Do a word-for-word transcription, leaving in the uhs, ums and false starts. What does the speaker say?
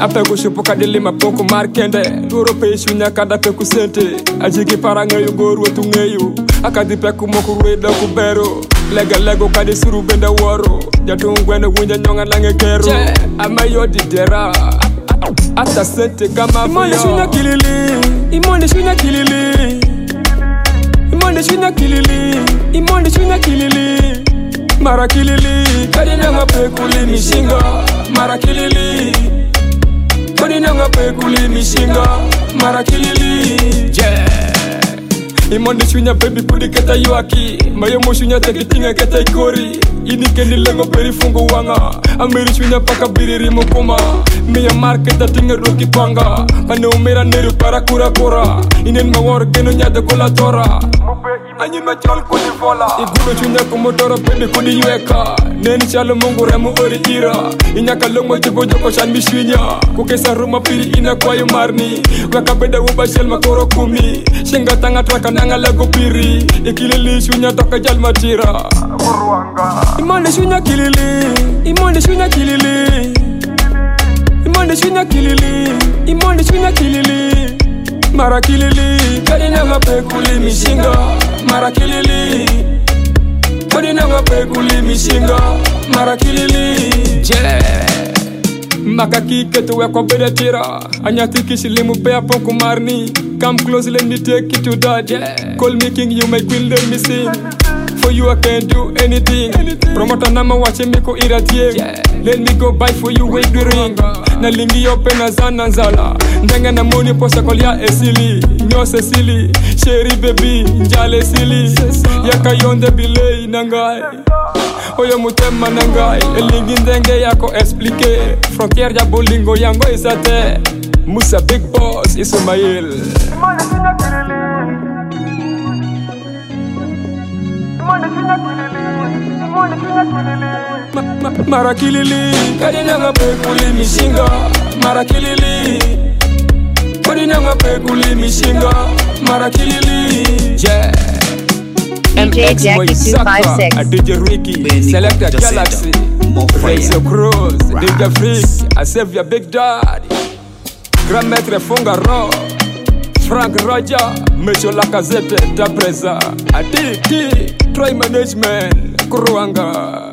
Apego shupo kadilima poko markende Duro pe shunya kada peku sente Ajiki paranga yu goru etu ngeyu Akadi peku moku rueda kubero Lega lego kadi suru benda woro Jatungwene wunja nyonga lange kero Ama yodi dera Ata sente kama Imone shunya kilili Imone shunya kilili Imone shunya kilili Imone shunya kilili Mara kilili Kadi nyanga pekuli mishinga Mara kilili Kadi nyanga pekuli mishinga Mara kilili Yeah Imonde shunya baby pudi keta yuaki Mayo mo shunya teki tinga keta ikori Ini kendi lengo peri fungo wanga Amiri shunya paka biriri mokoma Miya marketa tinga roki panga Pane umera neru para kura kora Inen mawar geno nyada kola tora Anyi me chol kudi vola Iguro shunya kumotoro baby kudi yueka Neni chalo mungu remu ori ira Inyaka longo jibo joko shan mishunya Kukesa ruma piri ina kwa yu marni Weka beda uba shel makoro kumi Shinga tanga traka nanga lego piri Ikilili shunya toka jal matira Imone shunya kilili Imone shunya kilili Imone shunya kilili Imone shunya kilili Mara kilili Kadi nanga pekuli mishinga Mara kilili Kadi nanga pekuli mishinga Mara kilili Yeah Makaki ketu weko bede tira Anyati kishilimu pea ponku marni Come close, let me take you to that yeah. Call me king, you my queen, let me sing For you I can do anything, anything. Promoter nama wache miko iratiye yeah. Let me go buy for you with the ring Na lingi yope na zana nzala Ndenga na moni posa kolia esili Nyose sili, sheri baby, njale sili Yaka yonde bilei nangai Oyo mutema nangai Elingi ndenge yako explique Frontier ya bolingo yango isate Musa big boss Ismail Imone shunya kilili Imone shunya kilili Imone shunya kilili Mara kilili Kadi nanga pekuli mishinga Mara kilili Kadi nanga pekuli mishinga Mara kilili Yeah D J Jackie two five six D J Ricky Selector Galaxy Razor Cruz D J Freak I save your big daddy Grand Maître Fungaro Frank Roger Monsieur Lacazette Tapreza Ati T Try Management Kuruanga